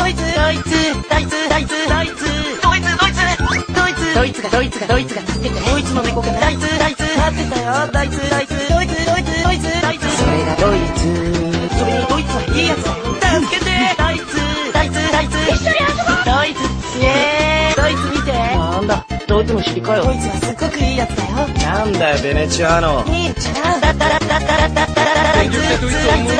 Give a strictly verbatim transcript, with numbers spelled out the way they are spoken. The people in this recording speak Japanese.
イツドイツドイツドイツドイツドイツドイツドイツドイツがドイツがドイツが助けてドイツの猫がドイツドイツ勝ってたよドイツドイツドイツドイツドイツドイツそれがドイツそれにドイツはいいやつだよ助けてドイツドイツドイツ一緒に遊ぼうドイツイエーイドイツ見てなんだドイツの尻かよドイツはすっごくいいやつだよなんだよベネチアーノいいじゃんだったらだったらだったらドイツドイツ